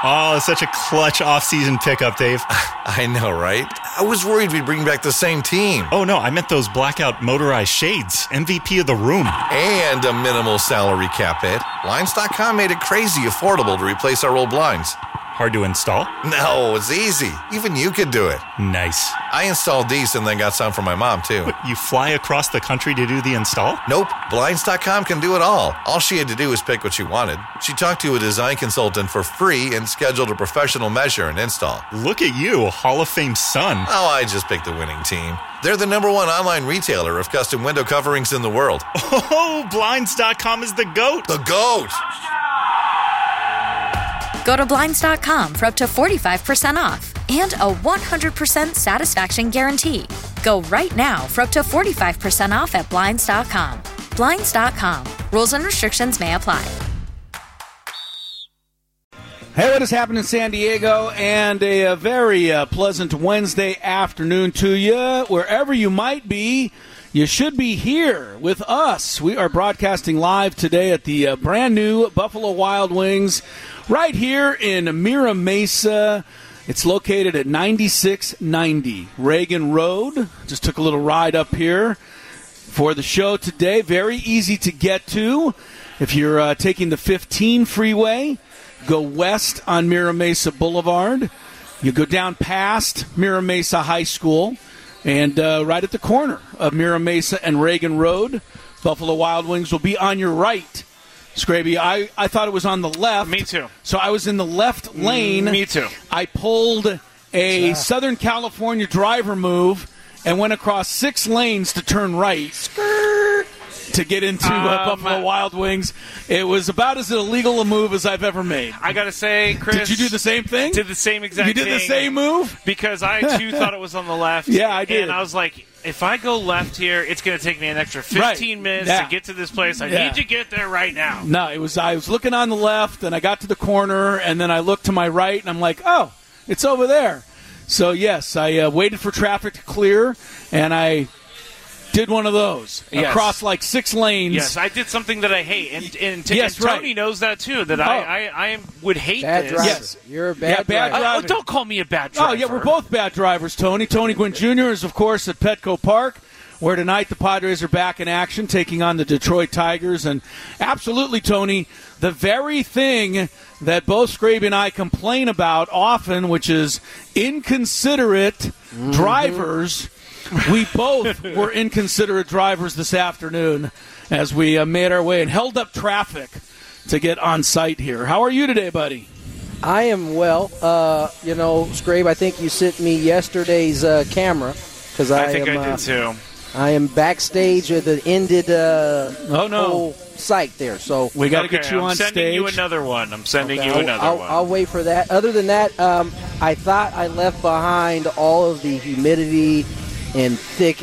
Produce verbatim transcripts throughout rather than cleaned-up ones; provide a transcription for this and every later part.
Oh, such a clutch off-season pickup, Dave. I know, right? I was worried we'd bring back the same team. Oh, no, I meant those blackout motorized shades. M V P of the room. And a minimal salary cap hit. Blinds dot com made it crazy affordable to replace our old blinds. Hard to install? No, it's easy. Even you could do it. Nice. I installed these and then got some for my mom, too. But you fly across the country to do the install? Nope. Blinds dot com can do it all. All she had to do was pick what she wanted. She talked to a design consultant for free and scheduled a professional measure and install. Look at you, Hall of Fame son. Oh, I just picked the winning team. They're the number one online retailer of custom window coverings in the world. Oh, Blinds dot com is the GOAT. The GOAT! Go to Blinds dot com for up to forty-five percent off and a one hundred percent satisfaction guarantee. Go right now for up to forty-five percent off at Blinds dot com. Blinds dot com. Rules and restrictions may apply. Hey, what is happening in San Diego? And a, a very uh, pleasant Wednesday afternoon to you. Wherever you might be, you should be here with us. We are broadcasting live today at the uh, brand new Buffalo Wild Wings right here in Mira Mesa. It's located at ninety-six ninety Reagan Road. Just took a little ride up here for the show today. Very easy to get to. If you're uh, taking the fifteen freeway, go west on Mira Mesa Boulevard. You go down past Mira Mesa High School, and uh, right at the corner of Mira Mesa and Reagan Road, Buffalo Wild Wings will be on your right. Scraby, I, I thought it was on the left. Me too. So I was in the left lane. Mm, me too. I pulled a yeah. Southern California driver move and went across six lanes to turn right. Skirt. To get into uh, um, Buffalo Wild Wings. It was about as illegal a move as I've ever made. I got to say, Chris. Did you do the same thing? Did the same exact thing. You did thing the same move? Because I, too, thought it was on the left. Yeah, I did. And I was like, if I go left here, it's going to take me an extra fifteen right. minutes yeah. to get to this place. I yeah. need to get there right now. No, it was. I was looking on the left, and I got to the corner, and then I looked to my right, and I'm like, oh, it's over there. So, yes, I uh, waited for traffic to clear, and I did one of those yes. across like six lanes. Yes, I did something that I hate, and and, t- yes, and Tony right. knows that too. That oh. I, I, I would hate bad this. Driver. Yes, you're a bad yeah, bad driver. driver. Oh, don't call me a bad driver. Oh yeah, we're both bad drivers, Tony. Tony Gwynn Junior is of course at Petco Park, where tonight the Padres are back in action, taking on the Detroit Tigers, and absolutely, Tony, the very thing that both Scraby and I complain about often, which is inconsiderate mm-hmm. drivers. We both were inconsiderate drivers this afternoon as we uh, made our way and held up traffic to get on site here. How are you today, buddy? I am well. Uh, you know, Scrape, I think you sent me yesterday's uh, camera. Cause I, I think am, I did uh, too. I am backstage at the ended uh, oh, no. whole site there. So we got to okay, get you I'm on sending stage. you another one. I'm sending okay, you I'll, another I'll, one. I'll wait for that. Other than that, um, I thought I left behind all of the humidity and thick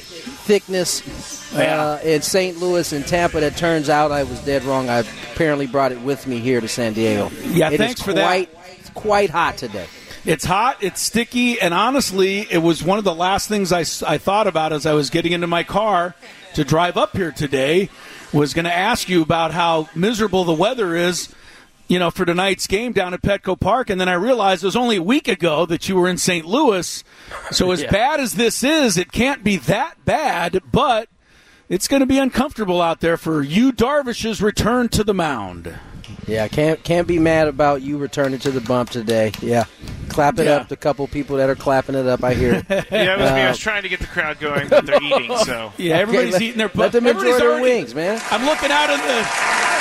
thickness yeah. uh, in Saint Louis and Tampa. That turns out I was dead wrong. I apparently brought it with me here to San Diego. Yeah, it thanks is for quite, that. It's quite hot today. It's hot, it's sticky, and honestly, it was one of the last things I, I thought about as I was getting into my car to drive up here today, was going to ask you about how miserable the weather is, you know, for tonight's game down at Petco Park, and then I realized it was only a week ago that you were in Saint Louis. So as yeah. bad as this is, it can't be that bad, but it's going to be uncomfortable out there for Yu Darvish's return to the mound. Yeah, can't can't be mad about you returning to the bump today. Yeah, clap it yeah. up. The couple people that are clapping it up, I hear. yeah, it was uh, me. I was trying to get the crowd going, but they're eating. So yeah, everybody's okay, eating their. Let them enjoy their already, wings, man. I'm looking out in the.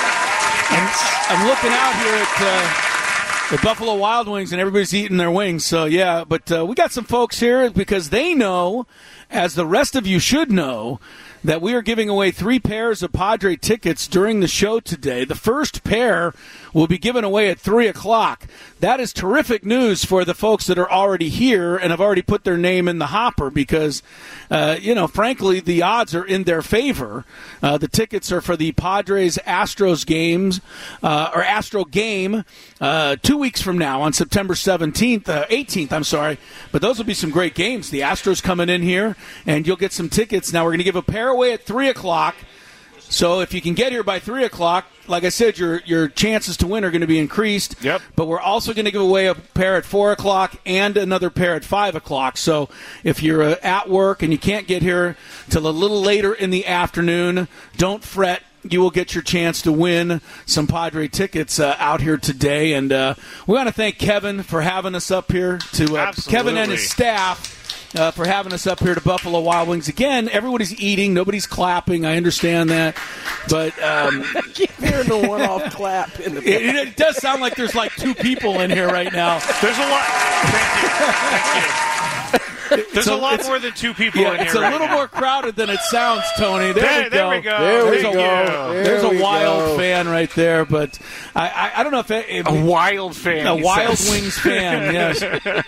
I'm, I'm looking out here at uh, the Buffalo Wild Wings, and everybody's eating their wings. So yeah, but uh, we got some folks here because they know, as the rest of you should know, that we are giving away three pairs of Padre tickets during the show today. The first pair will be given away at three o'clock. That is terrific news for the folks that are already here and have already put their name in the hopper because, uh, you know, frankly, the odds are in their favor. Uh, the tickets are for the Padres-Astros games, uh, or Astro game, uh, two weeks from now on September seventeenth, uh, eighteenth, I'm sorry. But those will be some great games. The Astros coming in here, and you'll get some tickets. Now we're going to give a pair away at three o'clock. So if you can get here by three o'clock, like I said, your your chances to win are going to be increased. Yep. But we're also going to give away a pair at four o'clock and another pair at five o'clock. So if you're uh, at work and you can't get here till a little later in the afternoon, don't fret. You will get your chance to win some Padre tickets uh, out here today. And uh, we want to thank Kevin for having us up here, to uh, Kevin and his staff. Uh, for having us up here to Buffalo Wild Wings. Again, everybody's eating. Nobody's clapping. I understand that. But um, I keep hearing the one-off clap in the it, it does sound like there's like two people in here right now. There's a lot. Thank you. Thank you. There's So a lot it's- more than two people Yeah, in here it's a right little now. more crowded than it sounds, Tony. There, There, we, there go. we go. There we There's Thank a, go. you. there's There a we Wild go. fan right there, but I, I, I don't know if it, it, A Wild fan. A he Wild says. Wings fan, yes.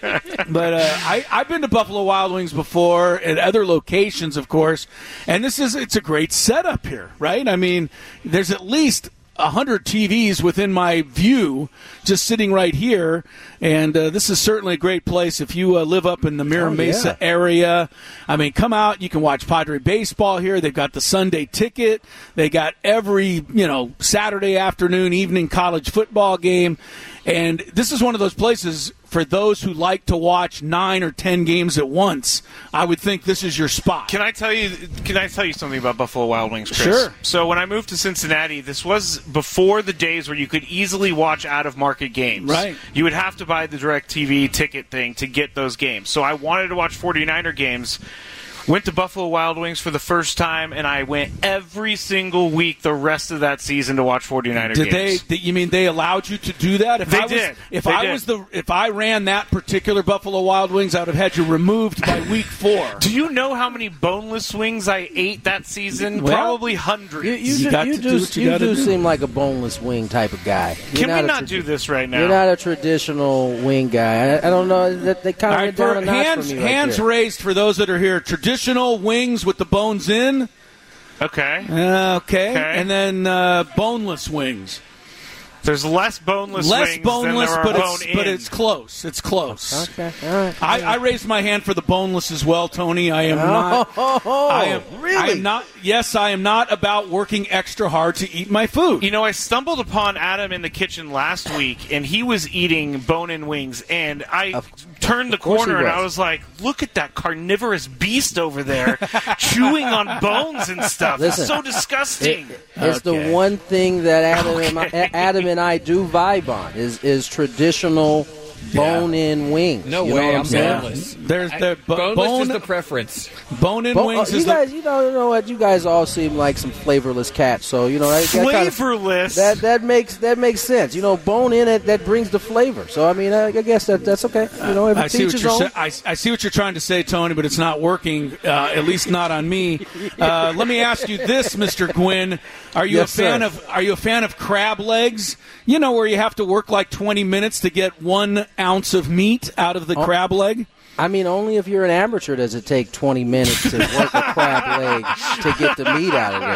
But uh, I, I've been to Buffalo Wild Wings before at other locations, of course, and this is it's a great setup here, right? I mean, there's at least one hundred T Vs within my view just sitting right here, and uh, this is certainly a great place if you uh, live up in the Mira Oh, Mesa yeah. area. I mean, come out. You can watch Padre baseball here. They've got the Sunday ticket. They got every, you know, Saturday afternoon, evening college football game. And this is one of those places for those who like to watch nine or ten games at once. I would think this is your spot. Can I tell you? Can I tell you something about Buffalo Wild Wings, Chris? Sure. So when I moved to Cincinnati, this was before the days where you could easily watch out-of-market games. Right. You would have to buy the DirecTV ticket thing to get those games. So I wanted to watch 49er games. Went to Buffalo Wild Wings for the first time, and I went every single week the rest of that season to watch 49er Did games. they? Did, you mean they allowed you to do that? If They I was, did. If They I did. was the, if I ran that particular Buffalo Wild Wings, I would have had you removed by week four. Do you know how many boneless wings I ate that season? Well, Probably hundreds. You, you, You do, got you to do, do what you you gotta do do. seem like a boneless wing type of guy. You're Can we a not tradi- do this right now? You're not a traditional wing guy. I, I don't know. That they kind All of right, went down for a notch hands, for me right hands there. raised for those that are here. Traditional wings with the bones in. Okay. Uh, okay. Okay. And then uh, boneless wings. There's less boneless Less wings boneless, than there are but bone it's in. but it's close. It's close. Okay, all right. I, I raised my hand for the boneless as well, Tony. I am not. Oh, I am really? I am not. Yes, I am not about working extra hard to eat my food. You know, I stumbled upon Adam in the kitchen last week, and he was eating bone-in wings, and I Of- turned the course he corner, and was. I was like, look at that carnivorous beast over there chewing on bones and stuff. Listen, it's so disgusting. It- it's Okay. the one thing that Adam, and my, Okay. Adam and I do vibe on is is traditional bone-in wings. No you way, know what I'm I'm saying? boneless. There's I- the bo- boneless bone- is the preference. Bone-in Bo- wings oh, you is guys, the. you know, you know what? You guys all seem like some flavorless cats. So you know that, that kind of- Flavorless. that that makes that makes sense. You know, bone in it that brings the flavor. So I mean, I, I guess that that's okay. You know, every I see what teach his you're own. sa- I, I see what you're trying to say, Tony, but it's not working. Uh, at least not on me. Uh, let me ask you this, Mister Gwynn: Are you Yes, a fan sir. of Are you a fan of crab legs? You know, where you have to work like twenty minutes to get one ounce of meat out of the Oh. crab leg. I mean, only if you're an amateur does it take twenty minutes to work a crab leg to get the meat out of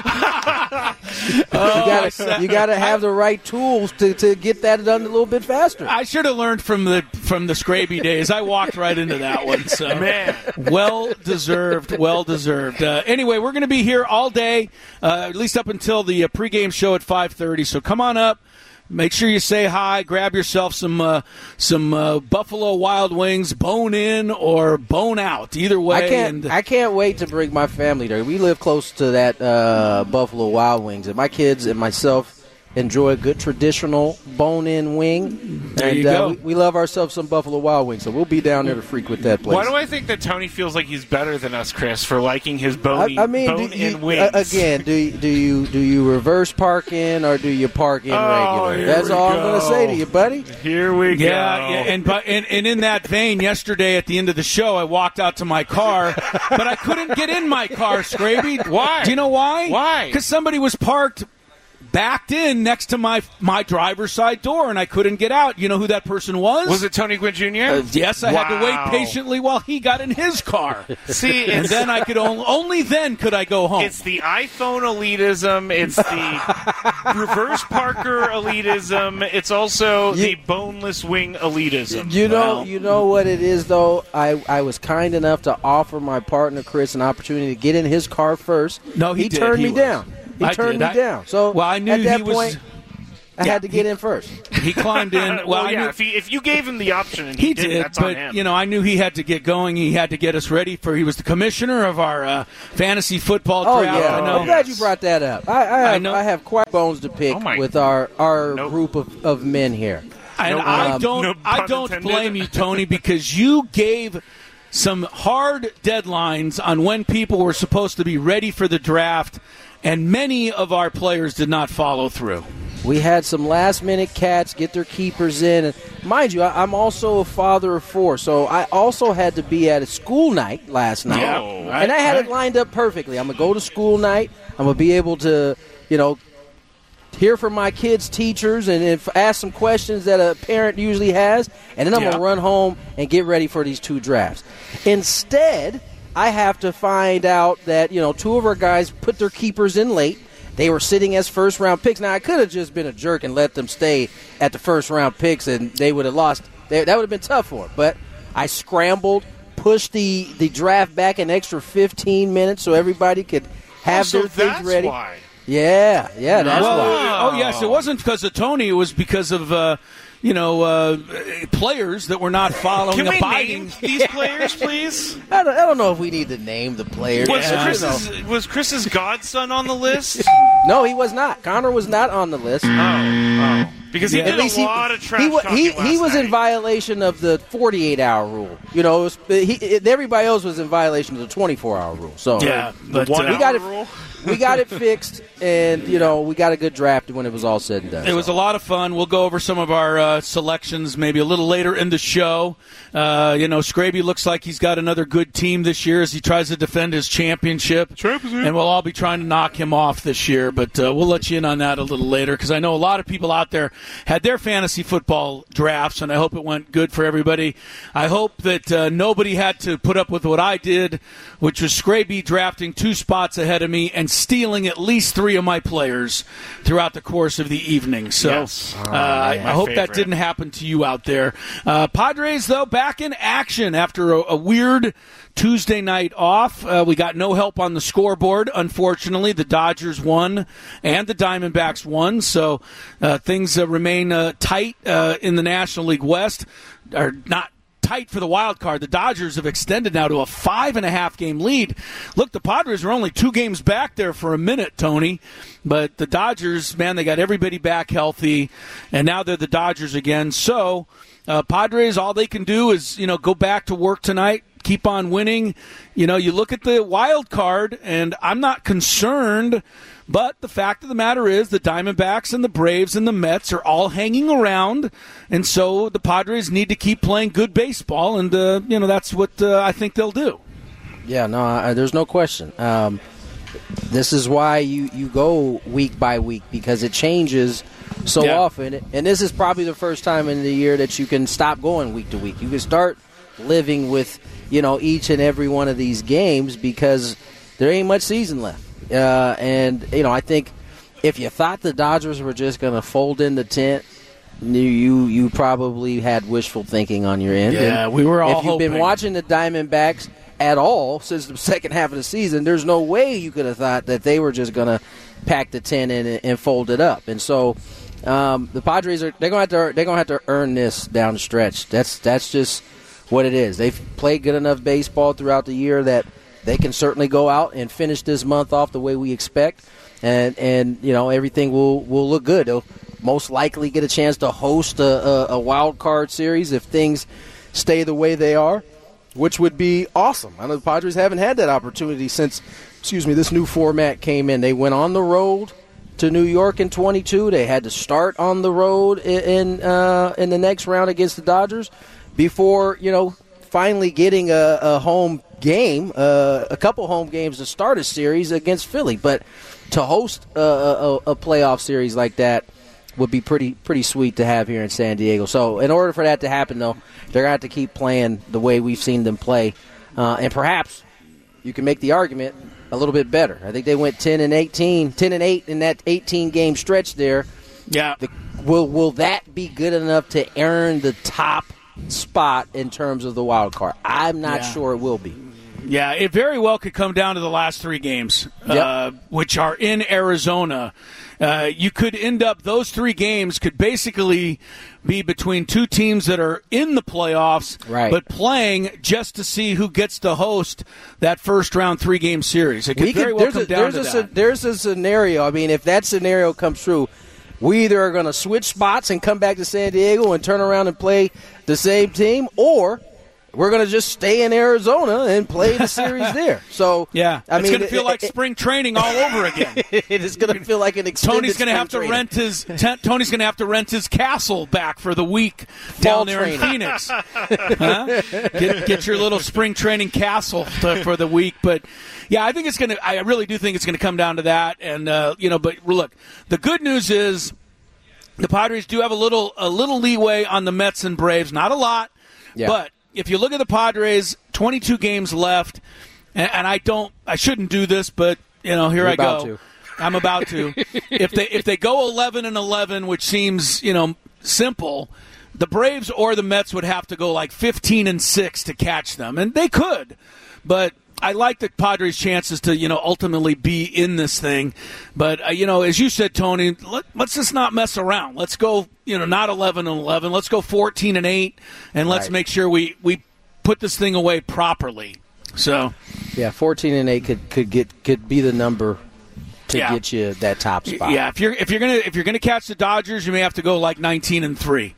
there. you gotta, you gotta have the right tools to, to get that done a little bit faster. I should have learned from the from the Scraby days. I walked right into that one. So Man. well deserved, well deserved. Uh, anyway, we're going to be here all day, uh, at least up until the uh, pregame show at five thirty. So come on up. Make sure you say hi. Grab yourself some uh, some uh, Buffalo Wild Wings, bone in or bone out. Either way. I can't. and I can't wait to bring my family there. We live close to that uh, Buffalo Wild Wings, and my kids and myself enjoy a good traditional bone-in wing. There and you uh, go. we, we love ourselves some Buffalo Wild Wings, so we'll be down there to frequent that place. Why do I think that Tony feels like he's better than us, Chris, for liking his bony, I, I mean, do bone-in you, wings? uh, again, do you, do you do you reverse park in or do you park in Oh, regular? here That's we all I'm going to go. say to you, buddy. Here we Yeah, go. yeah, and, but, and and in that vein, yesterday at the end of the show, I walked out to my car, but I couldn't get in my car, Scraby. Why? Do you know why? Why? Because somebody was parked backed in next to my my driver's side door, and I couldn't get out. You know who that person was? Was it Tony Gwynn Junior? Uh, yes, I had to wait Wow. patiently while he got in his car. See, And it's, then I could only, only then could I go home. it's the iPhone elitism. It's the reverse Parker elitism. It's also the boneless wing elitism. You know, Well- you know what it is, though. I, I was kind enough to offer my partner Chris an opportunity to get in his car first. No, he did. turned He me was. down. He I turned did. me I, down. So well, I knew at that he was. point, I yeah, had to get he, in first. He climbed in. Well, well I yeah. knew, If, he, if you gave him the option and he, he didn't, did, that's but on him. you know, I knew he had to get going. He had to get us ready for. He was the commissioner of our uh, fantasy football Oh draft. yeah, I know. I'm glad you brought that up. I, I, have, I know. I have quite bones to pick Oh my- with our our Nope. group of, of men here. And No, I um, don't, no I pun don't intended. blame you, Tony, because you gave some hard deadlines on when people were supposed to be ready for the draft, and many of our players did not follow through. We had some last-minute cats get their keepers in. And mind you, I, I'm also a father of four, so I also had to be at a school night last night. Yeah, Oh. right, and I had right. it lined up perfectly. I'm going to go to school night. I'm going to be able to, you know, hear from my kids' teachers and if, ask some questions that a parent usually has, and then I'm Yeah. going to run home and get ready for these two drafts. Instead, I have to find out that, you know, two of our guys put their keepers in late. They were sitting as first-round picks. Now, I could have just been a jerk and let them stay at the first-round picks, and they would have lost. They, that would have been tough for them. But I scrambled, pushed the, the draft back an extra fifteen minutes so everybody could have oh, so their things that's ready. why. Yeah, yeah, that's well, why. oh yes, it wasn't because of Tony. It was because of uh, you know uh, players that were not following. Can we abiding. name these players, please? I don't, I don't know if we need to name the players. Was, Yeah. Chris's, was Chris's godson on the list? No, he was not. Connor was not on the list. Oh, oh. Because he Yeah. did At least a he, lot of trash he, wa- talking he, last he was night. in violation of the forty-eight hour rule. You know, it was, he, it, everybody else was in violation of the twenty-four hour rule. So Yeah, but one uh, we got it. rule? We got it fixed, and you know we got a good draft when it was all said and done. It was a lot of fun. We'll go over some of our uh, selections maybe a little later in the show. Uh, you know, Scraby looks like he's got another good team this year as he tries to defend his championship. And we'll all be trying to knock him off this year, but uh, we'll let you in on that a little later because I know a lot of people out there had their fantasy football drafts, and I hope it went good for everybody. I hope that uh, nobody had to put up with what I did, which was Scraby drafting two spots ahead of me and stealing at least three of my players throughout the course of the evening. So Yes. uh, I, I hope that favorite. didn't happen to you out there. Uh, Padres, though, back in action after a, a weird Tuesday night off. Uh, we got no help on the scoreboard, unfortunately. The Dodgers won and the Diamondbacks won, so uh, things uh, remain uh, tight uh, in the National League West. Or not tight for the wild card. The Dodgers have extended now to a five and a half game lead. Look, the Padres are only two games back there for a minute, Tony. But the Dodgers, man, they got everybody back healthy, and now they're the Dodgers again. So, uh, Padres, all they can do is, you know, go back to work tonight, keep on winning. You know, you look at the wild card, and I'm not concerned. But the fact of the matter is the Diamondbacks and the Braves and the Mets are all hanging around, and so the Padres need to keep playing good baseball, and, uh, you know, that's what uh, I think they'll do. Yeah, no, I, there's no question. Um, this is why you, you go week by week because it changes so Yeah. often. And this is probably the first time in the year that you can stop going week to week. You can start living with, you know, each and every one of these games because there ain't much season left. Uh, and, you know, I think if you thought the Dodgers were just going to fold in the tent, you, you you probably had wishful thinking on your end. Yeah, And we were all If you've been hoping. watching the Diamondbacks at all since the second half of the season, there's no way you could have thought that they were just going to pack the tent in and, and fold it up. And so um, the Padres are they're going to have to they're going to have to earn this down the stretch. That's that's just what it is. They've played good enough baseball throughout the year that they can certainly go out and finish this month off the way we expect, and and you know everything will, will look good. They'll most likely get a chance to host a, a, a wild card series if things stay the way they are, which would be awesome. I know the Padres haven't had that opportunity since, excuse me, this new format came in. They went on the road to New York in twenty-two. They had to start on the road in in, uh, in the next round against the Dodgers before you know finally getting a, a home game, uh, a couple home games to start a series against Philly. But to host a, a, a playoff series like that would be pretty pretty sweet to have here in San Diego. So in order for that to happen, though, they're going to have to keep playing the way we've seen them play. Uh, and perhaps you can make the argument a little bit better. I think they went ten and eighteen, ten and eight in that eighteen-game stretch there. Yeah. The, will will that be good enough to earn the top spot in terms of the wild card? I'm not Yeah. sure it will be. Yeah, it very well could come down to the last three games, Yep. uh, which are in Arizona. Uh, you could end up, those three games could basically be between two teams that are in the playoffs, Right. but playing just to see who gets to host that first round three game series. It could We very could- well there's come a, down there's to a, that. sce- There's a scenario. I mean, if that scenario comes true, we either are going to switch spots and come back to San Diego and turn around and play the same team, or we're going to just stay in Arizona and play the series there. So yeah, I it's mean, going to feel it- like it- spring training all over again. it is going to feel like an extended Tony's going to have to spring rent training. his t- Tony's going to have to rent his castle back for the week Fall down there training. in Phoenix. Huh? Get, get your little spring training castle to, for the week. But yeah, I think it's going to. I really do think it's going to come down to that. And uh, you know, but look, the good news is the Padres do have a little a little leeway on the Mets and Braves. Not a lot, Yeah. but if you look at the Padres, twenty-two games left, and, and I don't, I shouldn't do this, but you know, here You're I about go. to. I'm about to. if they if they go eleven and eleven, which seems you know simple, the Braves or the Mets would have to go like fifteen and six to catch them, and they could, but. I like the Padres' chances to, you know, ultimately be in this thing. But, uh, you know, as you said, Tony, let, let's just not mess around. Let's go, you know, not eleven and eleven. Let's go fourteen and eight, and let's Right. make sure we, we put this thing away properly. So, Yeah, fourteen and eight could, could get could be the number to Yeah. get you that top spot. yeah, if you're if you're gonna if you're gonna catch the Dodgers, you may have to go like nineteen and three,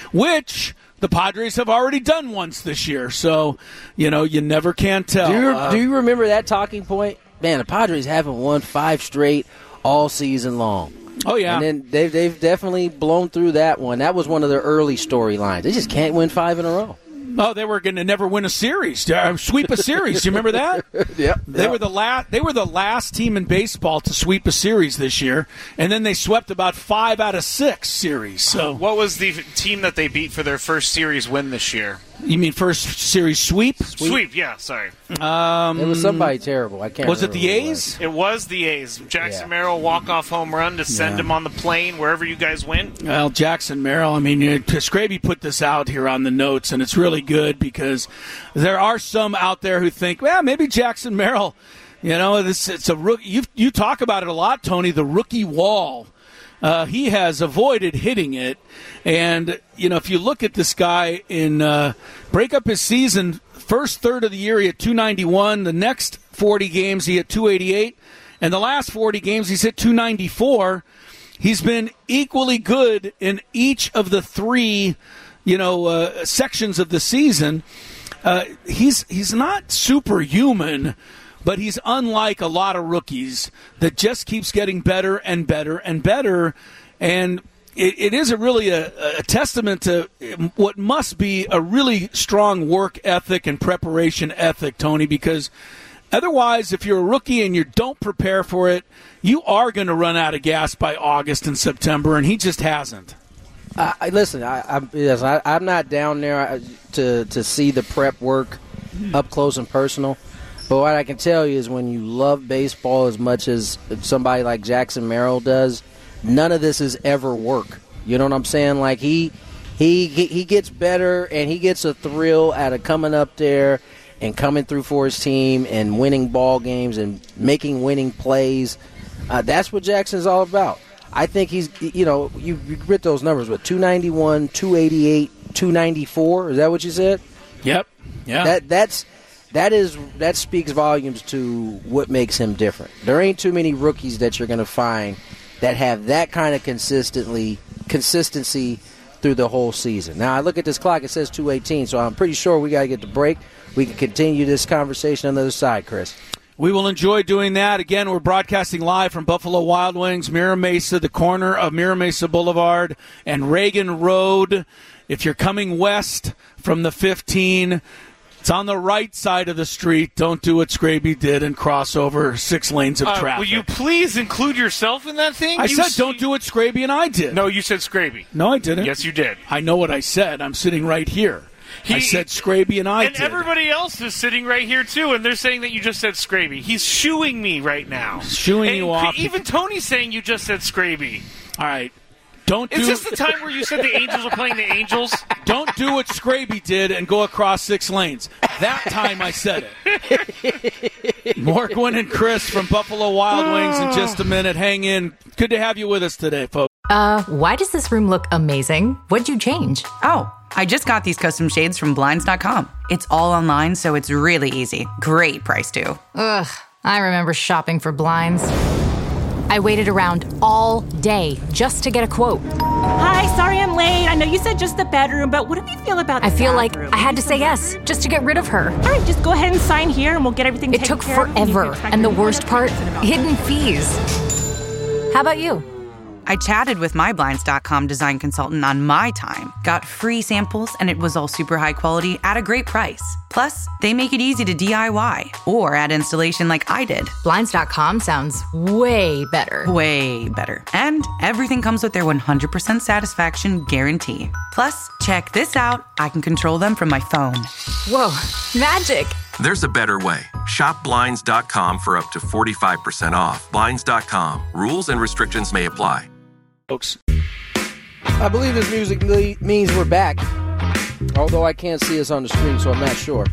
which the Padres have already done once this year. So, you know, you never can tell. Do you, Uh, do you remember that talking point? Man, the Padres haven't won five straight all season long. oh yeah, And then they've, they've definitely blown through that one. That was one of their early storylines. They just can't win five in a row. oh, they were going to never win a series, uh, sweep a series. Do you remember that? Yep. They were the last. They were the last team in baseball to sweep a series this year, and then they swept about five out of six series. So, What was the team that they beat for their first series win this year? you mean first series sweep? Sweep, yeah, sorry. It was somebody terrible. I can't Was it remember the who it A's? It was the A's. Jackson Yeah. Merrill walk-off home run to send Yeah. him on the plane wherever you guys went. Well, Jackson Merrill, I mean, you- Scraby put this out here on the notes, and it's really good because there are some out there who think, well, maybe Jackson Merrill, you know, this it's a rookie. You you talk about it a lot, Tony, the rookie wall. Uh, he has avoided hitting it, and you know, if you look at this guy in uh, break up his season, first third of the year he had two ninety-one. The next forty games he had two eighty-eight, and the last forty games he's hit two ninety-four. He's been equally good in each of the three, you know, uh, sections of the season. Uh, he's he's not superhuman, but he's unlike a lot of rookies that just keeps getting better and better and better. And it, it is a really a, a testament to what must be a really strong work ethic and preparation ethic, Tony, because otherwise, if you're a rookie and you don't prepare for it, you are going to run out of gas by August and September, and he just hasn't. I, I listen. I, I'm yes, I, I'm not down there uh, to to see the prep work up close and personal. But what I can tell you is, when you love baseball as much as somebody like Jackson Merrill does, none of this is ever work. You know what I'm saying? Like he he he gets better, and he gets a thrill out of coming up there and coming through for his team and winning ball games and making winning plays. Uh, that's what Jackson's all about. I think he's, you know, you, you read those numbers, what, two ninety-one, two eighty-eight, two ninety-four? Is that what you said? Yep. Yeah. That that's that is that speaks volumes to what makes him different. There ain't too many rookies that you're going to find that have that kind of consistently consistency through the whole season. Now I look at this clock; it says two eighteen, so I'm pretty sure we got to get the break. We can continue this conversation on the other side, Chris. We will enjoy doing that. Again, we're broadcasting live from Buffalo Wild Wings, Mira Mesa, the corner of Mira Mesa Boulevard and Reagan Road. If you're coming west from the fifteen, it's on the right side of the street. Don't do what Scraby did and cross over six lanes of Uh, traffic. will you please include yourself in that thing? I You said s- don't do what Scraby and I did. No, you said Scraby. No, I didn't. Yes, you did. I know what I said. I'm sitting right here. I He- said Scraby and I and did. everybody else is sitting right here, too, and they're saying that you just said Scraby. He's shooing me right now. Shooing And you off. Even Tony's saying you just said Scraby. All right. Don't Is do, this the time where you said the Angels were playing the Angels? Don't do what Scraby did and go across six lanes. That time I said it. More Gwen and Chris from Buffalo Wild Wings in just a minute. Hang in. Good to have you with us today, folks. Uh, why does this room look amazing? What'd you change? Oh, I just got these custom shades from Blinds dot com. It's all online, so it's really easy. Great price, too. Ugh, I remember shopping for blinds. I waited around all day just to get a quote. Hi, sorry I'm late. I know you said just the bedroom, but what do you feel about the I feel bathroom? like I had to say yes just to get rid of her. All right, just go ahead and sign here and we'll get everything It taken took care of. forever, and the worst part, hidden fees. How about you? I chatted with my Blinds dot com design consultant on my time, got free samples, and it was all super high quality at a great price. Plus, they make it easy to D I Y or add installation like I did. Blinds dot com sounds way better. Way better. And everything comes with their one hundred percent satisfaction guarantee. Plus, check this out. I can control them from my phone. Whoa, magic. There's a better way. Shop Blinds dot com for up to forty-five percent off. Blinds dot com. Rules and restrictions may apply. Folks. I believe this music le- means we're back, although I can't see us on the screen, so I'm not sure.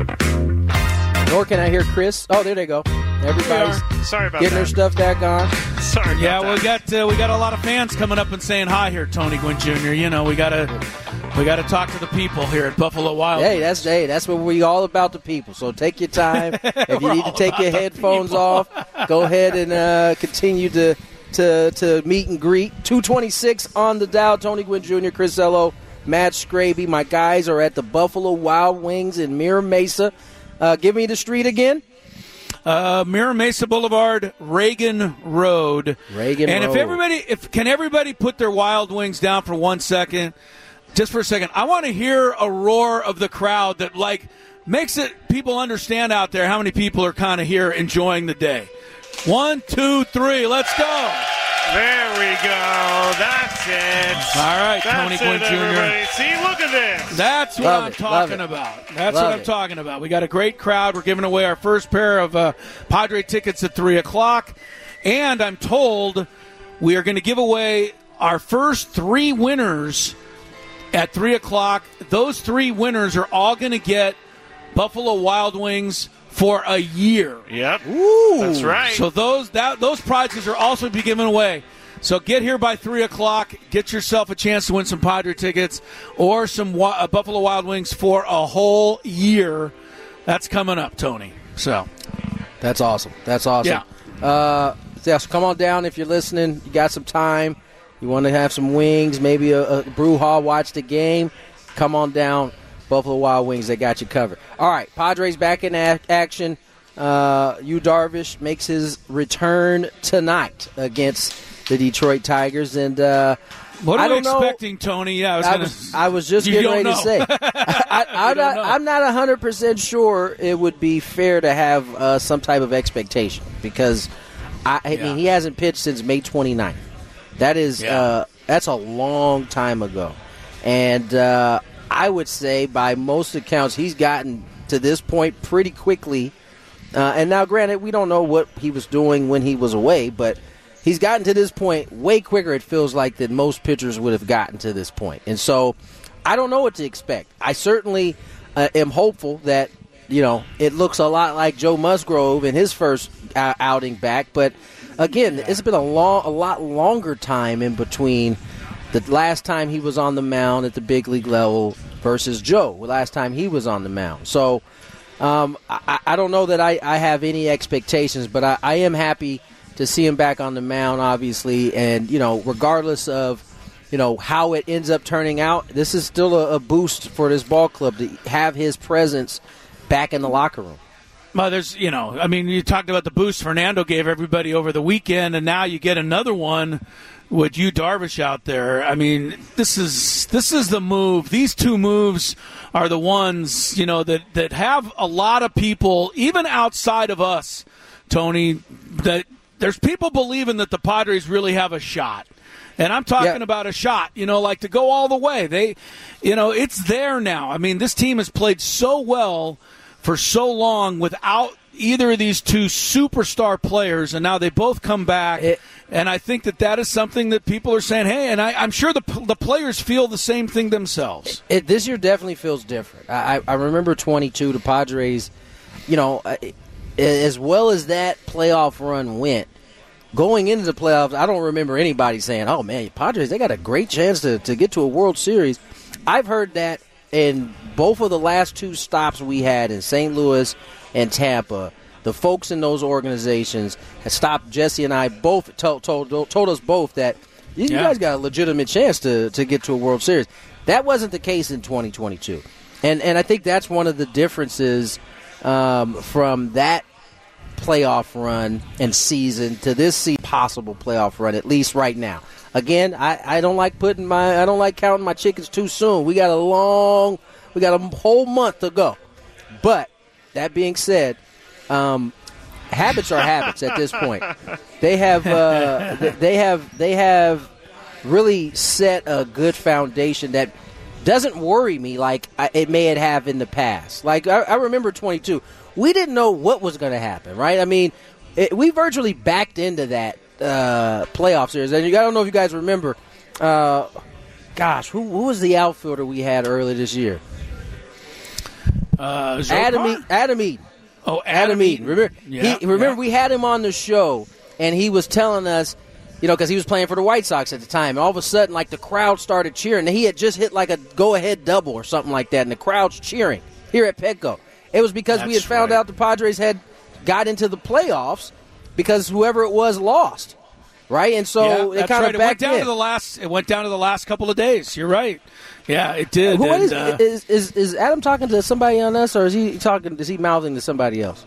Nor can I hear Chris. Oh, there they go. Everybody's Sorry about getting that. their stuff back on. Sorry about Yeah, that. we got uh, we got a lot of fans coming up and saying hi here, Tony Gwynn Junior You know, we gotta we gotta talk to the people here at Buffalo Wild. Hey, that's hey, that's what we all about, the people. So take your time. If you We're need to all take your about the headphones people. off, go ahead and uh, continue to to to meet and greet. two twenty-six on the dial. Tony Gwynn Junior, Chris Ello, Matt Scraby. My guys are at the Buffalo Wild Wings in Mira Mesa. Uh, give me the street again. Uh, Mira Mesa Boulevard, Reagan Road. Reagan and Road. if everybody, if can everybody put their Wild Wings down for one second, just for a second? I want to hear a roar of the crowd that like makes it people understand out there how many people are kind of here enjoying the day. One, two, three, let's go. There we go. That's it. All right, That's Tony it, Gwynn Junior everybody. See, look at this. That's what Love I'm it, love talking it. about. That's Love what I'm it. talking about. We got a great crowd. We're giving away our first pair of uh, Padre tickets at three o'clock. And I'm told we are going to give away our first three winners at three o'clock. Those three winners are all going to get Buffalo Wild Wings for a year. Yep. Ooh. That's right. So those that those prizes are also be given away. So get here by three o'clock. Get yourself a chance to win some Padre tickets or some Wa- uh, Buffalo Wild Wings for a whole year. That's coming up, Tony. So That's awesome. That's awesome. Yeah. Uh, yeah, so come on down if you're listening. You got some time. You want to have some wings, maybe a, a brouhaha, watch the game. Come on down. Buffalo Wild Wings, they got you covered. All right, Padres back in ac- action. Uh, Yu Darvish makes his return tonight against the Detroit Tigers. And uh, what are I we don't know- expecting, Tony? Yeah, I was, I gonna, was, I was just You getting don't ready to know. say. I, I'm, don't not, know. I'm not one hundred percent sure it would be fair to have uh, some type of expectation because, I, I Yeah. mean, he hasn't pitched since May twenty-ninth. That is, Yeah. uh, that's a long time ago. And uh, I would say by most accounts he's gotten to this point pretty quickly. Uh, and now, granted, we don't know what he was doing when he was away, but he's gotten to this point way quicker, it feels like, than most pitchers would have gotten to this point. And so I don't know what to expect. I certainly uh, am hopeful that, you know, it looks a lot like Joe Musgrove in his first uh, outing back. But, again, yeah. it's been a, long, a lot longer time in between the last time he was on the mound at the big league level versus Joe, the last time he was on the mound. So um, I, I don't know that I, I have any expectations, but I, I am happy to see him back on the mound, obviously. And, you know, regardless of, you know, how it ends up turning out, this is still a, a boost for this ball club to have his presence back in the locker room. Well, there's, you know, I mean, you talked about the boost Fernando gave everybody over the weekend, and now you get another one with Yu Darvish out there. I mean, this is this is the move. These two moves are the ones, you know, that, that have a lot of people, even outside of us, Tony, that there's people believing that the Padres really have a shot. And I'm talking yeah. about a shot, you know, like to go all the way. They, you know, it's there now. I mean, this team has played so well for so long without either of these two superstar players, and now they both come back, it, And I think that that is something that people are saying, hey, and I, I'm sure the the players feel the same thing themselves. It, this year definitely feels different. I, I remember twenty-two, the Padres, you know, as well as that playoff run went, going into the playoffs, I don't remember anybody saying, oh, man, Padres, they got a great chance to, to get to a World Series. I've heard that in both of the last two stops we had in Saint Louis and Tampa. The folks in those organizations have stopped Jesse and I both told told, told us both that you yeah. guys got a legitimate chance to, to get to a World Series. That wasn't the case in twenty twenty-two. And and I think that's one of the differences um, from that playoff run and season to this possible playoff run, at least right now. Again, I, I don't like putting my I don't like counting my chickens too soon. We got a long we got a whole month to go. But that being said, Um, habits are habits at this point. They have, uh, they have, they have really set a good foundation that doesn't worry me like it may have in the past. Like I, I remember twenty-two, we didn't know what was going to happen, right? I mean, it, we virtually backed into that uh, playoff series, and you, I don't know if you guys remember. Uh, gosh, who, who was the outfielder we had earlier this year? Uh, Adam, e- Adam Eaton. Oh, Adam, Adam Eaton. Remember, yeah, he, remember yeah. we had him on the show, and he was telling us, you know, because he was playing for the White Sox at the time, and all of a sudden, like, the crowd started cheering. And he had just hit, like, a go-ahead double or something like that, and the crowd's cheering here at Petco. It was because That's we had found right. out the Padres had got into the playoffs because whoever it was lost, right? And so yeah, it kind right. of it went backed down in. to the last. It went down to the last couple of days. You're right. Yeah, it did. Who and, is, uh, is, is is Adam talking to somebody on us, or is he talking? Is he mouthing to somebody else?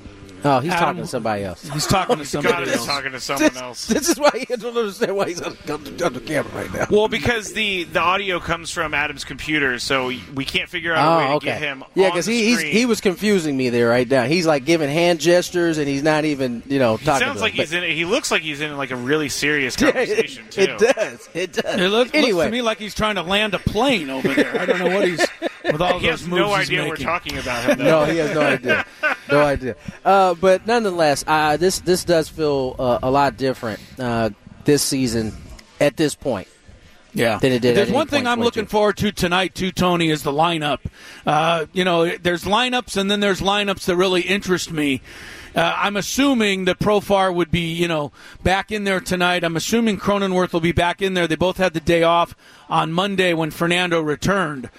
Oh, he's Adam, talking to somebody else. He's talking to somebody God, else. he's talking to someone this, else. This is why he doesn't understand why he's on, on, on the camera right now. Well, because the, the audio comes from Adam's computer, so we can't figure out a Oh, way to okay. get him Yeah, on because the he he's, screen. he was confusing me there right now. He's like giving hand gestures, and he's not even you know He talking. sounds to like us. he's in. He looks like he's in like a really serious Yeah, conversation it, too. it does. It does. It looks, anyway, looks to me like he's trying to land a plane over there. I don't know what he's with all He those has moves no he's idea making. we're talking about him. Though. no, he has no idea. No idea. Uh, but nonetheless, uh, this this does feel uh, a lot different uh, this season at this point. Yeah. Than it did. There's at one thing I'm looking forward to tonight, too, Tony, is the lineup. Uh, you know, there's lineups, and then there's lineups that really interest me. Uh, I'm assuming that Profar would be, you know, back in there tonight. I'm assuming Cronenworth will be back in there. They both had the day off on Monday when Fernando returned.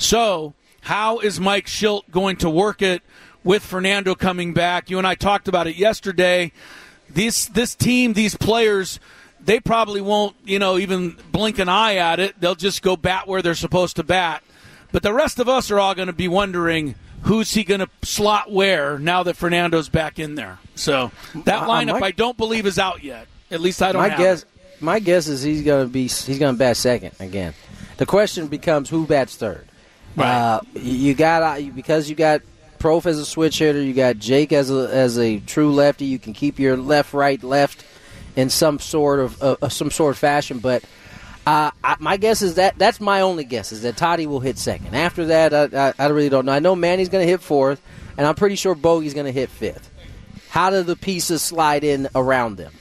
So how is Mike Schilt going to work it with Fernando coming back? You and I talked about it yesterday. This this team, these players, they probably won't, you know, even blink an eye at it. They'll just go bat where they're supposed to bat. But the rest of us are all going to be wondering, who's he going to slot where now that Fernando's back in there? So that lineup, uh, my, I don't believe is out yet. At least I don't my have guess, it. My guess is he's going to be he's going to bat second again. The question becomes who bats third. Right. Uh, you got because you got Prof as a switch hitter, you got Jake as a as a true lefty. You can keep your left, right, left in some sort of uh, some sort of fashion. But uh, I, my guess is that that's my only guess is that Toddy will hit second. After that, I, I, I really don't know. I know Manny's going to hit fourth, and I'm pretty sure Bogey's going to hit fifth. How do the pieces slide in around them?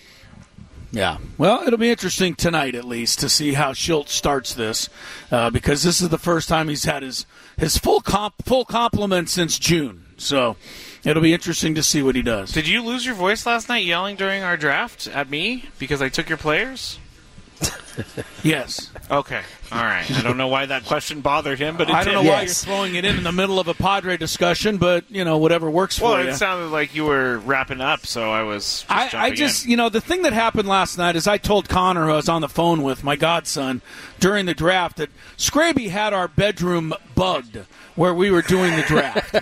Yeah. Well, it'll be interesting tonight, at least, to see how Schilt starts this, uh, because this is the first time he's had his, his full comp, full complement since June. So it'll be interesting to see what he does. Did you lose your voice last night yelling during our draft at me because I took your players? Yes. Okay. All right. I don't know why that question bothered him, but it I don't did. know why Yes. you're throwing it in in the middle of a Padre discussion, but, you know, whatever works for Well, you. it sounded like you were wrapping up, so I was just I, I jumping just, in. you know, the thing that happened last night is I told Connor, who I was on the phone with, my godson, during the draft, that Scraby had our bedroom bugged where we were doing the draft.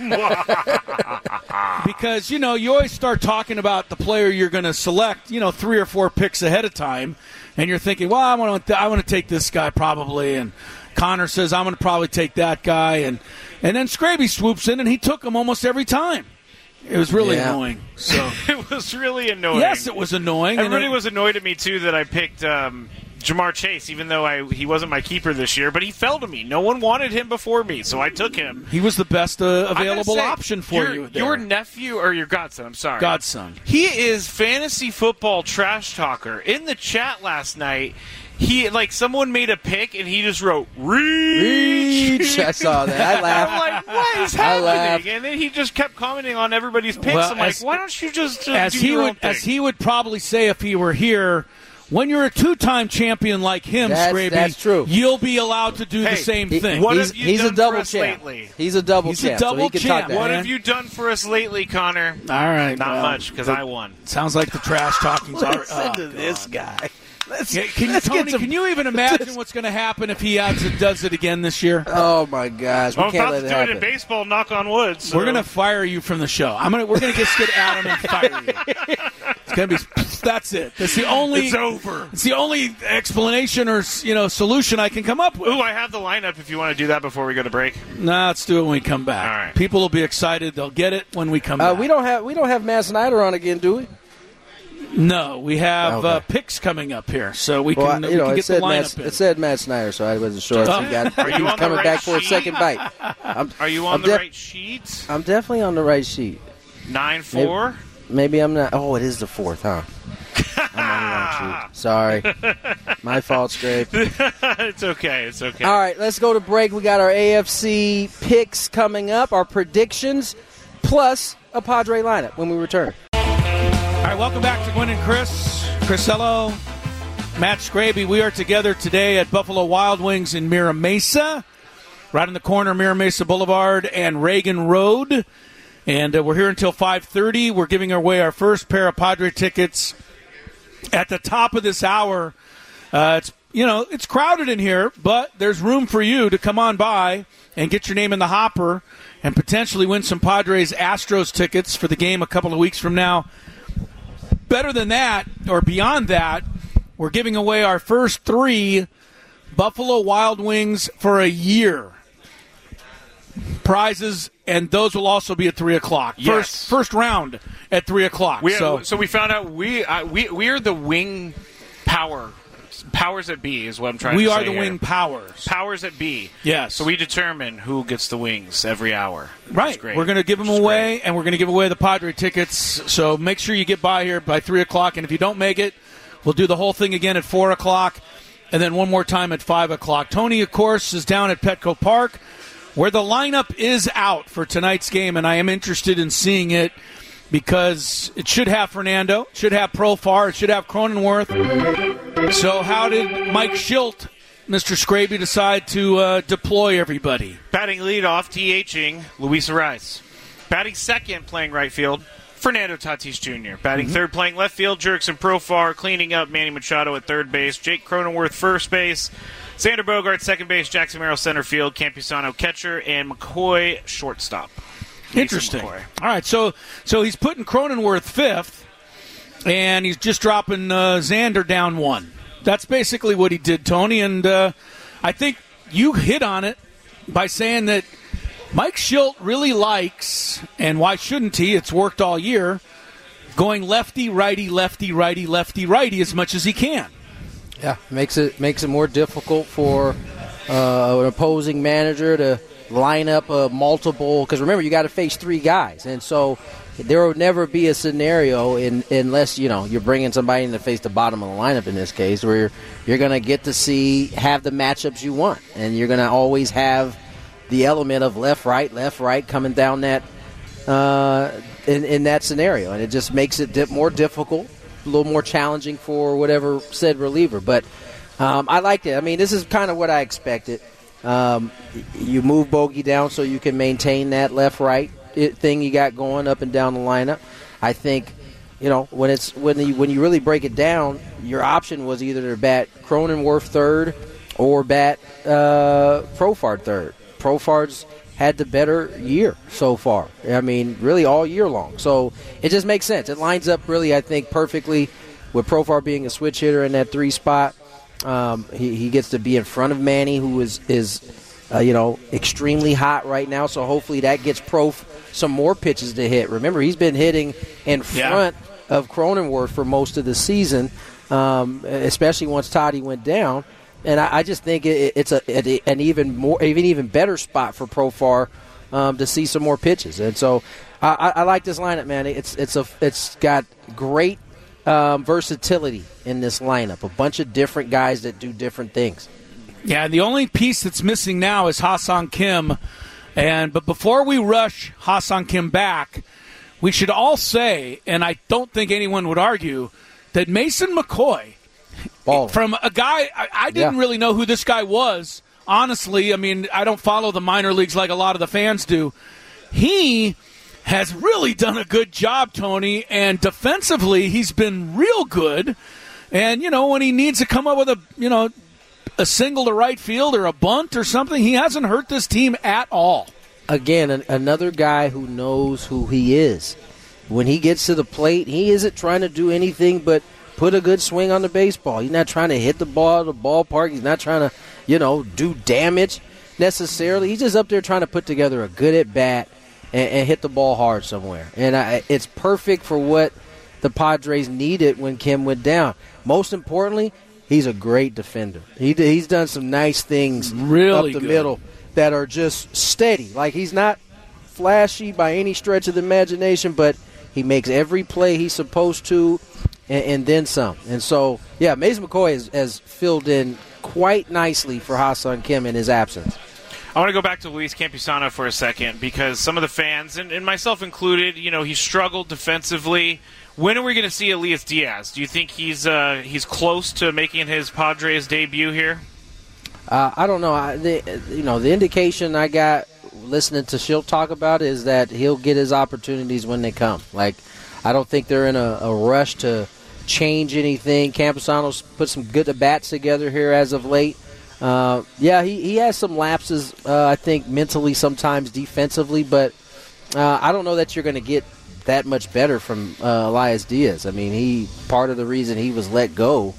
Because, you know, you always start talking about the player you're going to select, you know, three or four picks ahead of time, and you're thinking, well, I want to, I want to take this guy probably, and Connor says, I'm going to probably take that guy, and and then Scraby swoops in, and he took him almost every time. It was really Yeah. annoying. So It was really annoying. yes, it was annoying. Everybody and it, was annoyed at me, too, that I picked um, Jamar Chase, even though I he wasn't my keeper this year, but he fell to me. No one wanted him before me, so I took him. He was the best uh, available say, option for your, you. There. Your nephew or your godson, I'm sorry. Godson. He is fantasy football trash talker. In the chat last night, he like someone made a pick and he just wrote reach. reach. I saw that. I laughed. I'm like, what is happening? And then he just kept commenting on everybody's picks. Well, I'm as, like, why don't you just uh, as do he your would own thing? as he would probably say if he were here. When you're a two-time champion like him, that's, Scraby, that's true. You'll be allowed to do hey, the same he, thing. What he's have you he's done a double for us champ. lately? He's a double He's champ. a double so he can champ. talk that. What man. have you done for us lately, Connor? All right. Not well, much, because I won. Sounds like the trash talking's already. Listen Oh, to God. this guy. Let's, Yeah, can you, let's Tony, get some, can you even imagine what's going to happen if he adds it, does it again this year? Oh my gosh, we Well, I'm can't about let to it do happen. it in baseball, knock on wood. So. We're going to fire you from the show. I'm gonna. We're going to just get Adam and fire you. It's going to be. That's it. That's the only. It's over. It's the only explanation or you know solution I can come up with. Ooh, I have the lineup if you want to do that before we go to break. Nah, let's do it when we come back. All right. People will be excited. They'll get it when we come Uh, back. we don't have we don't have Matt Snyder on again, do we? No, we have Okay. uh, picks coming up here, so we Well, can, I- we you know, can it get the said lineup Matt, in. it said Matt Snyder, so I wasn't sure if Oh. he got Are if you he was on the coming right back for a sheet? second bite. I'm, Are you on I'm the def- right sheet? I'm definitely on the right sheet. Nine four. Maybe I'm not. Oh, it is the fourth, huh? I'm on the wrong sheet. Sorry, my fault, Scrape. It's okay. It's okay. All right, let's go to break. We got our A F C picks coming up, our predictions, plus a Padre lineup when we return. All right, welcome back to Gwen and Chris. Chrisello, Matt Scraby. We are together today at Buffalo Wild Wings in Mira Mesa, right in the corner of Mira Mesa Boulevard and Reagan Road. And uh, we're here until five thirty. We're giving away our first pair of Padre tickets at the top of this hour. Uh, it's you know it's crowded in here, but there's room for you to come on by and get your name in the hopper and potentially win some Padres Astros tickets for the game a couple of weeks from now. Better than that, or beyond that, we're giving away our first three Buffalo Wild Wings for a year prizes, and those will also be at three o'clock. Yes. First, first round at three o'clock. We so, so we found out we uh, we we are the wing power powers at B is what I'm trying we to say. are the here. wing powers. Powers at B. Yes. So we determine who gets the wings every hour. Right. Great. We're going to give them Which is away, great. and we're going to give away the Padre tickets. So make sure you get by here by three o'clock. And if you don't make it, we'll do the whole thing again at four o'clock, and then one more time at five o'clock. Tony, of course, is down at Petco Park, where the lineup is out for tonight's game, and I am interested in seeing it because it should have Fernando, it should have Profar, it should have Cronenworth. So how did Mike Schilt, Mister Scraby, decide to uh, deploy everybody? Batting leadoff, DHing Luis Ariz. Batting second, playing right field, Fernando Tatis Junior Batting Mm-hmm. third, playing left field, Jurickson Profar. Cleaning up, Manny Machado at third base, Jake Cronenworth first base, Xander Bogaerts second base, Jackson Merrill center field, Campusano catcher, and McCoy shortstop. Mason Interesting. McCoy. All right, so so he's putting Cronenworth fifth, and he's just dropping uh, Xander down one. That's basically what he did, Tony, and uh, I think you hit on it by saying that Mike Schilt really likes, and why shouldn't he? It's worked all year, going lefty, righty, lefty, righty, lefty, righty as much as he can. Yeah, makes it makes it more difficult for uh, an opposing manager to line up uh, multiple. Because remember, you got to face three guys, and so there will never be a scenario in, unless you know you're bringing somebody in to face the bottom of the lineup. In this case, where you're, you're going to get to see have the matchups you want, and you're going to always have the element of left, right, left, right coming down that uh, in, in that scenario, and it just makes it dip more difficult. A little more challenging for whatever said reliever, but um, I liked it. I mean, this is kind of what I expected. Um, you move Bogey down so you can maintain that left-right thing you got going up and down the lineup. I think, you know, when it's when you, when you really break it down, your option was either to bat Cronenworth third or bat uh, Profar third. Profar's had the better year so far. I mean, really all year long. So it just makes sense. It lines up really, I think, perfectly with Profar being a switch hitter in that three spot. Um, he, he gets to be in front of Manny, who is, is uh, you know, extremely hot right now. So hopefully that gets Prof some more pitches to hit. Remember, he's been hitting in front yeah. of Cronenworth for most of the season. um, especially once Toddy went down. And I, I just think it, it's a, an even more, even even better spot for Profar um, to see some more pitches. And so I, I like this lineup, man. It's it's a it's got great um, versatility in this lineup. A bunch of different guys that do different things. Yeah, and the only piece that's missing now is Ha-Seong Kim. And but before we rush Ha-Seong Kim back, we should all say, and I don't think anyone would argue, that Mason McCoy. Ball. From a guy, I, I didn't yeah. really know who this guy was, honestly. I mean, I don't follow the minor leagues like a lot of the fans do. He has really done a good job, Tony, and defensively he's been real good. And, you know, when he needs to come up with a, you know, a single to right field or a bunt or something, he hasn't hurt this team at all. Again, an, another guy who knows who he is. When he gets to the plate, he isn't trying to do anything but put a good swing on the baseball. He's not trying to hit the ball at the ballpark. He's not trying to, you know, do damage necessarily. He's just up there trying to put together a good at-bat and, and hit the ball hard somewhere. And I, it's perfect for what the Padres needed when Kim went down. Most importantly, he's a great defender. He He's done some nice things really up the good. middle that are just steady. Like, he's not flashy by any stretch of the imagination, but he makes every play he's supposed to, And, and then some. And so, yeah, Mason McCoy has, has filled in quite nicely for Ha-Seong Kim in his absence. I want to go back to Luis Campusano for a second because some of the fans, and, and myself included, you know, he struggled defensively. When are we going to see Elias Diaz? Do you think he's uh, he's close to making his Padres debut here? Uh, I don't know. I, the, you know, the indication I got listening to Schilt talk about is that he'll get his opportunities when they come. Like, I don't think they're in a, a rush to change anything. Campusano's put some good at-bats together here as of late. Uh, yeah, he, he has some lapses, uh, I think, mentally sometimes defensively, but uh, I don't know that you're going to get that much better from uh, Elias Diaz. I mean, he part of the reason he was let go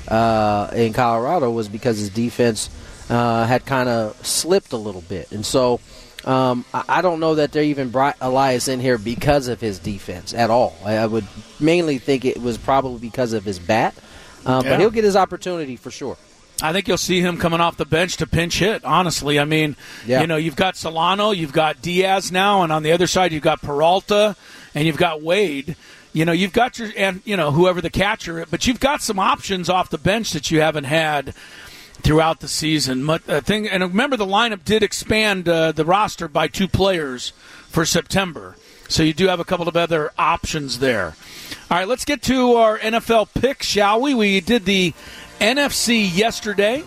uh, in Colorado was because his defense uh, had kind of slipped a little bit. And so Um, I don't know that they even brought Elias in here because of his defense at all. I would mainly think it was probably because of his bat, uh, yeah. but he'll get his opportunity for sure. I think you'll see him coming off the bench to pinch hit, honestly. I mean, yeah. you know, you've got Solano, you've got Diaz now, and on the other side you've got Peralta, and you've got Wade. You know, you've got your, and, you know, whoever the catcher, but you've got some options off the bench that you haven't had throughout the season. But, uh, thing, and remember, the lineup did expand uh, the roster by two players for September. So you do have a couple of other options there. All right, let's get to our N F L picks, shall we? We did the N F C yesterday.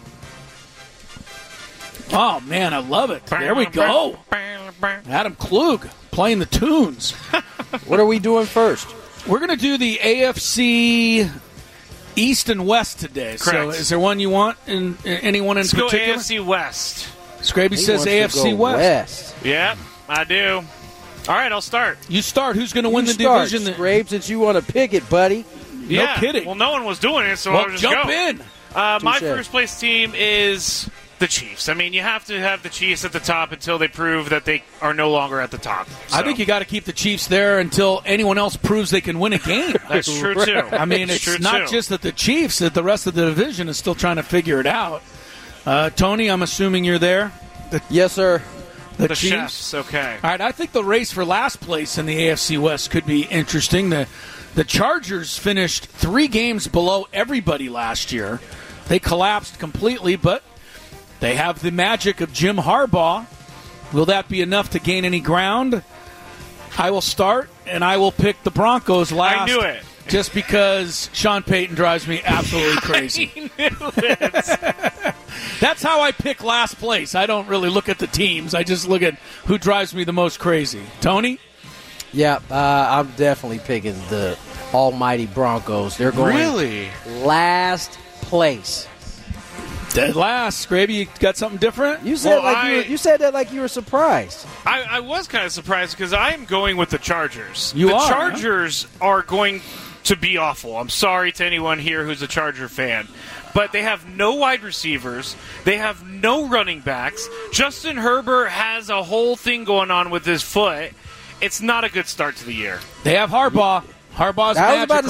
Oh, man, I love it. There we go. Adam Klug playing the tunes. What are we doing first? We're going to do the A F C East and West today. Correct. So is there one you want? In, in anyone in Let's particular? go A F C West. Scraby says A F C West. West. Yeah, I do. All right, I'll start. You start. Who's going to win you the start, division? Scrabe, since you want to pick it, buddy. Yeah. No kidding. Well, no one was doing it, so well, I'll just jump go. in. Uh, my Touché. first place team is the Chiefs. I mean, you have to have the Chiefs at the top until they prove that they are no longer at the top. So. I think you got to keep the Chiefs there until anyone else proves they can win a game. That's true, too. I mean, it's true not too. just that the Chiefs, that the rest of the division is still trying to figure it out. Uh, Tony, I'm assuming you're there? The, yes, sir. The, the Chiefs? Chefs, okay. All right, I think the race for last place in the A F C West could be interesting. The, the Chargers finished three games below everybody last year. They collapsed completely, but they have the magic of Jim Harbaugh. Will that be enough to gain any ground? I will start, and I will pick the Broncos last. I knew it. Just because Sean Payton drives me absolutely crazy. I knew it. That's how I pick last place. I don't really look at the teams. I just look at who drives me the most crazy. Tony? Yeah, uh, I'm definitely picking the almighty Broncos. They're going really? last place. Dead last. Scraby, you got something different? You said Well, like I- you, were, you said that like you were surprised. I, I was kind of surprised because I am going with the Chargers. You the are, Chargers are going to be awful. I'm sorry to anyone here who's a Charger fan. But they have no wide receivers. They have no running backs. Justin Herbert has a whole thing going on with his foot. It's not a good start to the year. They have Harbaugh. Harbaugh's I was magical. about to say,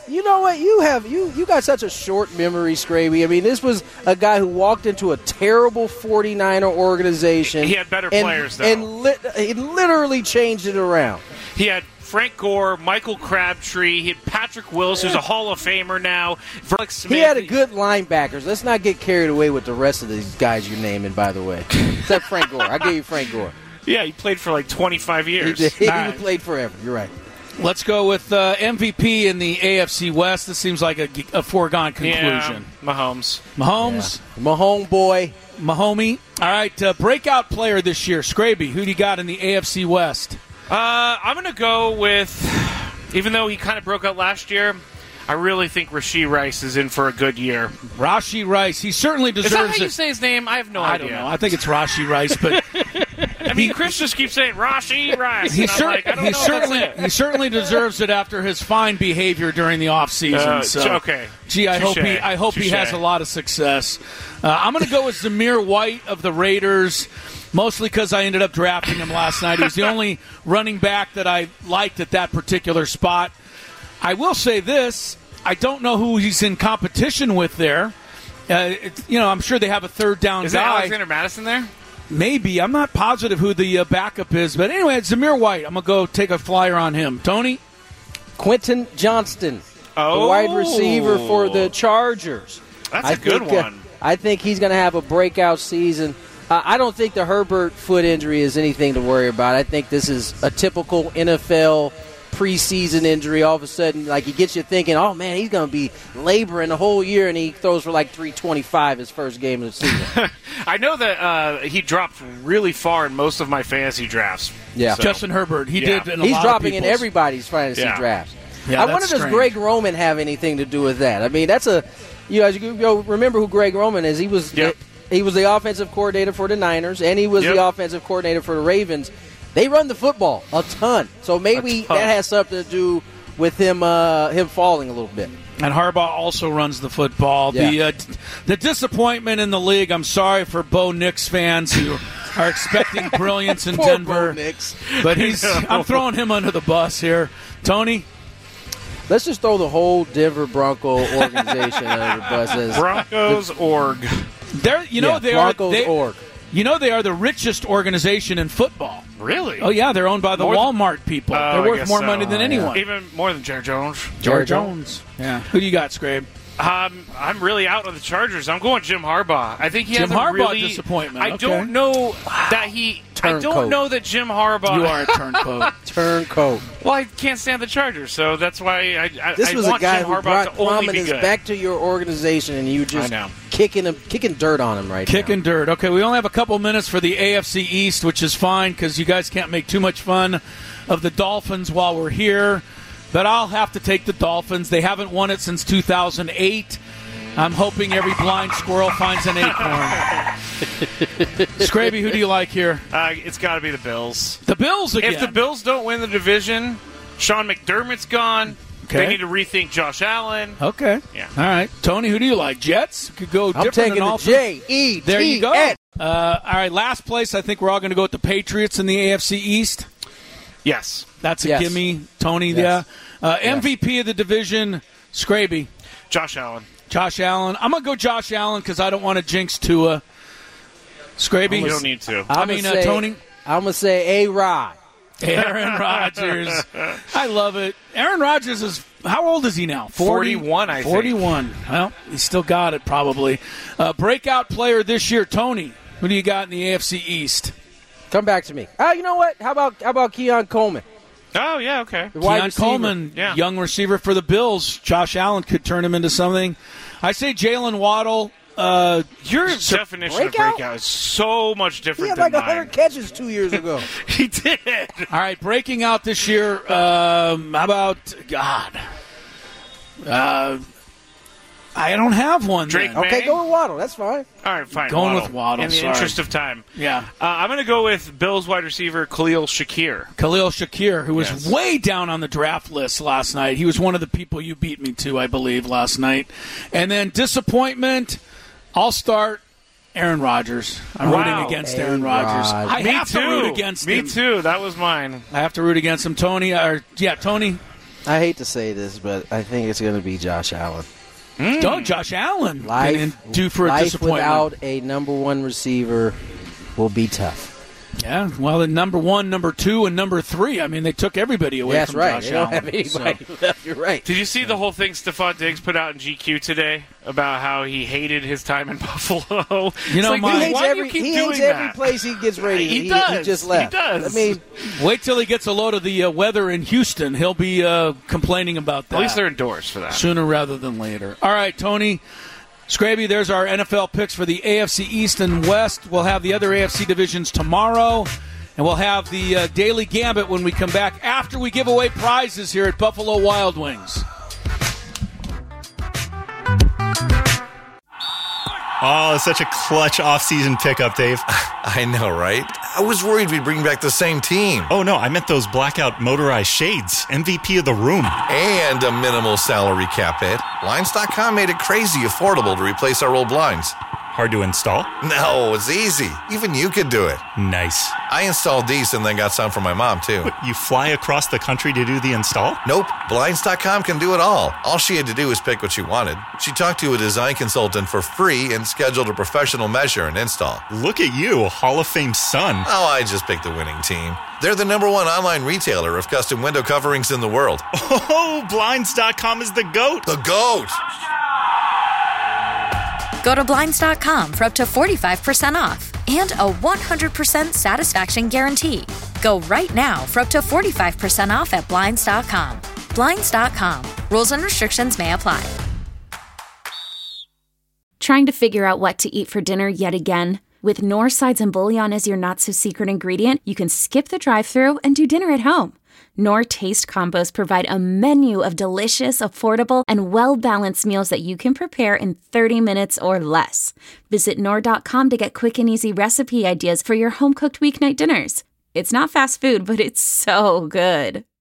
You know what? You have you you got such a short memory, Scraby. I mean, this was a guy who walked into a terrible forty-niner organization. He had better and, players, though. And li- he literally changed it around. He had Frank Gore, Michael Crabtree, he had Patrick Willis, who's a Hall of Famer now. Verlick Smith. He had a good linebackers. Let's not get carried away with the rest of these guys you're naming, by the way. Except Frank Gore. I gave you Frank Gore. Yeah, he played for like twenty-five years. He, did. he right. played forever. You're right. Let's go with uh, M V P in the A F C West. This seems like a, a foregone conclusion. Yeah, Mahomes. Mahomes. Yeah. Mahomes boy. Mahomie. All right, uh, breakout player this year. Scraby, who do you got in the A F C West? Uh, I'm going to go with, even though he kind of broke out last year, I really think Rashee Rice is in for a good year. Rashee Rice. He certainly deserves it. Is that how it. you say his name? I have no I idea. I don't know. I think it's Rashee Rice, but I mean, Chris just keeps saying Rashee Rice. He, and cer- I'm like, I don't he know certainly if that's it. he certainly deserves it after his fine behavior during the offseason. Uh, so, okay. Gee, I Touché. hope he I hope he Touché. has a lot of success. Uh, I'm going to go with Zamir White of the Raiders. Mostly because I ended up drafting him last night. He was the only running back that I liked at that particular spot. I will say this. I don't know who he's in competition with there. Uh, it's, you know, I'm sure they have a third down Is guy. that Alexander Madison there? Maybe. I'm not positive who the uh, backup is. But anyway, it's Zamir White. I'm going to go take a flyer on him. Tony? Quentin Johnston, Oh. the wide receiver for the Chargers. That's I a good think, uh, one. I think he's going to have a breakout season. Uh, I don't think the Herbert foot injury is anything to worry about. I think this is a typical N F L preseason injury. All of a sudden, like, he gets you thinking, oh, man, he's going to be laboring the whole year, and he throws for like three twenty-five his first game of the season. I know that uh, he dropped really far in most of my fantasy drafts. Yeah. So. Justin Herbert. He Yeah. did in a He's lot dropping of in people's. everybody's fantasy Yeah. drafts. Yeah, I that's wonder, does strange. Greg Roman have anything to do with that? I mean, that's a you guys you know, remember who Greg Roman is? He was Yep. the, he was the offensive coordinator for the Niners, and he was Yep. the offensive coordinator for the Ravens. They run the football a ton, so maybe ton. that has something to do with him uh, him falling a little bit. And Harbaugh also runs the football. Yeah. The uh, the disappointment in the league. I'm sorry for Bo Nix fans who are expecting brilliance in Poor Denver. Bo Nix. But he's I'm throwing him under the bus here. Tony? Let's just throw the whole Denver Bronco organization under the bus. As Broncos org. They're you know yeah, they Broncos are they, org. You know they are the richest organization in football. Really? Oh yeah, they're owned by the More than- Walmart people. Oh, they're I worth guess more so. money than Oh, anyone. Even more than Jerry Jones. Jerry Jones. Yeah. Who do you got, Scrabe? Um, I'm really out on the Chargers. I'm going Jim Harbaugh. I think he Jim has a Harbaugh really disappointment. I Okay. don't know that he. I Turncoat. don't know that Jim Harbaugh. You are a turncoat. Turncoat. Well, I can't stand the Chargers, so that's why I. I This I was want a guy Jim who Harbaugh brought to only be prominence good. back to your organization, and you just I know. kicking him, kicking dirt on him right Kicking now. dirt. Okay, we only have a couple minutes for the A F C East, which is fine because you guys can't make too much fun of the Dolphins while we're here. But I'll have to take the Dolphins. They haven't won it since two thousand eight. I'm hoping every blind squirrel finds an acorn. Scraby, who do you like here? Uh, it's got to be the Bills. The Bills again. If the Bills don't win the division, Sean McDermott's gone. Okay. They need to rethink Josh Allen. Okay. Yeah. All right. Tony, who do you like? Jets? Could go I'm different taking than the all J E T S. There you go. Uh, all right, last place. I think we're all going to go with the Patriots in the A F C East. Yes. That's a Yes. gimme, Tony. Yes. Yeah. Uh, M V P of the division, Scraby. Josh Allen. Josh Allen. I'm going to go Josh Allen because I don't want to jinx Tua. Scraby? You don't need to. I mean, uh, Tony? I'm going to say A-Rod. Aaron Rodgers. I love it. Aaron Rodgers is, how old is he now? forty? forty-one, I think. forty-one. Well, he's still got it probably. Uh, breakout player this year, Tony. Who do you got in the A F C East? Come back to me. Oh, you know what? How about how about Keon Coleman? Oh, yeah, okay. The wide Keon receiver. Coleman, Yeah. young receiver for the Bills. Josh Allen could turn him into something. I say Jalen Waddle. Uh, Your Sur- definition breakout? of breakout is so much He different had than like one mine. hundred catches two years ago. He did. all right, breaking out this year. Um, how about God? Uh, I don't have one. Drake then. May? Okay, go with Waddle. That's fine. All right, fine. Going Waddle. with Waddle, In the sorry. interest of time. Yeah. Uh, I'm going to go with Bills wide receiver Khalil Shakir. Khalil Shakir, who was Yes. way down on the draft list last night. He was one of the people you beat me to, I believe, last night. And then disappointment, I'll start Aaron Rodgers. I'm Wow. rooting against Aaron A-Rod. Rodgers. I Me have too. to root against Me him. too. That was mine. I have to root against him. Tony, or yeah, Tony. I hate to say this, but I think it's going to be Josh Allen. Mm. Don't Josh Allen. Life, and due for a life disappointment. without a number one receiver will be tough. Yeah, well, the number one, number two, and number three. I mean, they took everybody away That's from right. Josh they don't Allen. Have anybody so. left. You're right. Did you see the whole thing Stephon Diggs put out in G Q today about how he hated his time in Buffalo? You know, like, my, he hates why every, do you keep he doing hates that? every place he gets ready. He he, does. He just left. He does. I mean, wait till he gets a load of the uh, weather in Houston. He'll be uh, complaining about that. At least they're indoors for that. Sooner rather than later. All right, Tony Scraby, there's our N F L picks for the A F C East and West. We'll have the other A F C divisions tomorrow. And we'll have the uh, Daily Gambit when we come back after we give away prizes here at Buffalo Wild Wings. Oh, such a clutch off-season pickup, Dave. I know, right? I was worried we'd bring back the same team. Oh, no, I meant those blackout motorized shades. M V P of the room. And a minimal salary cap hit. Blinds dot com made it crazy affordable to replace our old blinds. Hard to install? No, it's easy. Even you could do it. Nice. I installed these and then got some for my mom, too. What, you fly across the country to do the install? Nope. Blinds dot com can do it all. All she had to do was pick what she wanted. She talked to a design consultant for free and scheduled a professional measure and install. Look at you, Hall of Fame son. Oh, I just picked the winning team. They're the number one online retailer of custom window coverings in the world. Oh, Blinds dot com is the GOAT. The GOAT! Go to Blinds dot com for up to forty-five percent off and a one hundred percent satisfaction guarantee. Go right now for up to forty-five percent off at Blinds dot com. Blinds dot com. Rules and restrictions may apply. Trying to figure out what to eat for dinner yet again? With Knorr Sides and Bouillon as your not-so-secret ingredient, you can skip the drive-thru and do dinner at home. Knorr Taste Combos provide a menu of delicious, affordable, and well-balanced meals that you can prepare in thirty minutes or less. Visit Knorr dot com to get quick and easy recipe ideas for your home-cooked weeknight dinners. It's not fast food, but it's so good.